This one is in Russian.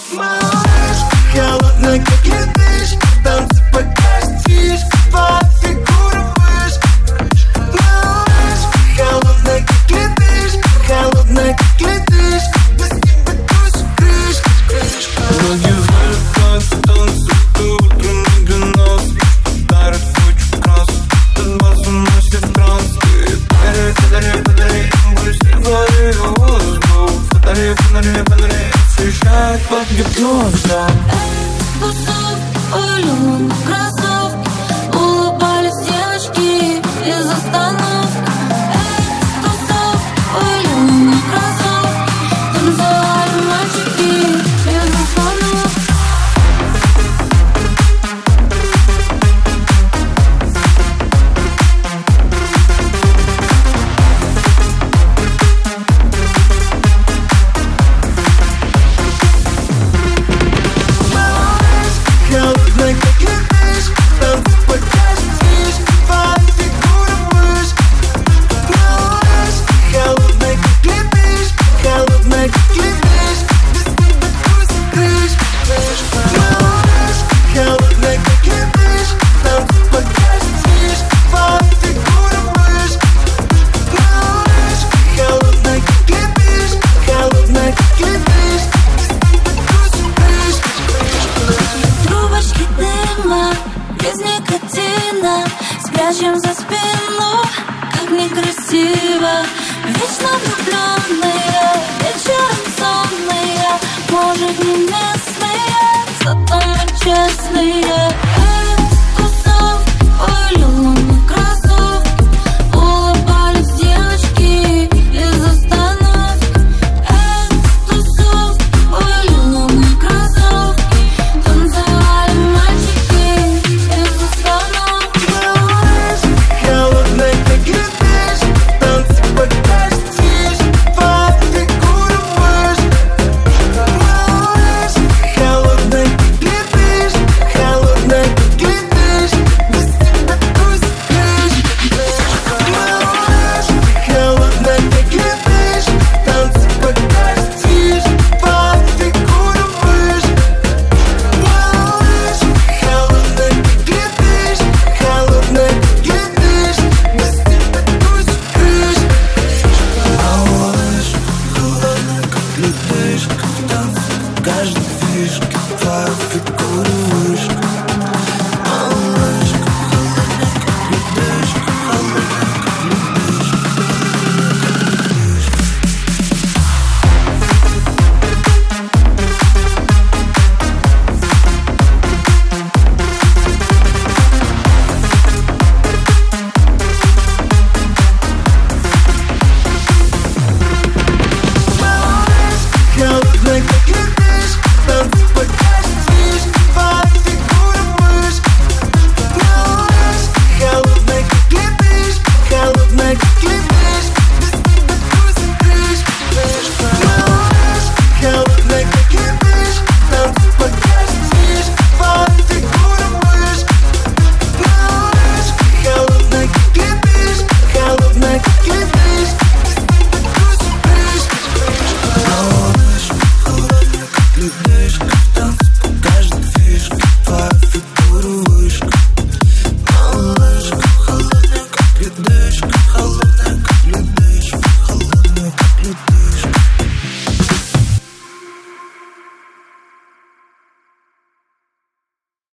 Малышка, холодная, как ледышка, танцы пока стишь, твоя фигура вышка. Малышка, холодная, как ледышка, холодная, как ледышка, без тебя тусь крышка, крышка. Ноги вверх, танцы, танцы, ты утренний генос. Подарок кучу красок, от вас уносит в транс. Ты подари, подари, подари воздух. Фонари, фонари, фонари, освещает под гипнозом. Тусов, улюн, кроссовки, улыбались девочки из остановки. Тусов, улюн, кроссовки, танцевали мальчики из остановки. Холодная, как ледышка, танцы пока стишь, твоя фигура вышка. Малышка, холодная, как ледышка, холодная, как ледышка, без тебя тусь крышка, крышка. Малышка, холодная, как ледышка, танцы пока стишь, твоя фигура вышка. Малышка, холодная, как ледышка, холодная, как ледышка, без тебя тусь крышка, крышка. Трубочки дыма, без никотина, спрячем за спину, как некрасиво. Вечно влюбленные, вечером сонные, может не местные, зато мы честные. Тусов, улюн, кроссовки, улыбались девочки из остановки. Тусов, улюн, кроссовки, танцевали мальчики из остановки. Малышка, холодная, как ледышка, танцы пока стишь, твоя фигура вышка. Малышка, холодная, как ледышка, холодная, как ледышка, без тебя тусь крышка, крышка. Малышка, холодная, как ледышка, танцы пока стишь, твоя фигура вышка. Малышка, холодная, как ледышка, холодная, как ледышка, без тебя тусь крышка. Малышка, холодная, как ледышка, в танце каждой фишки, твоя фигура вышка.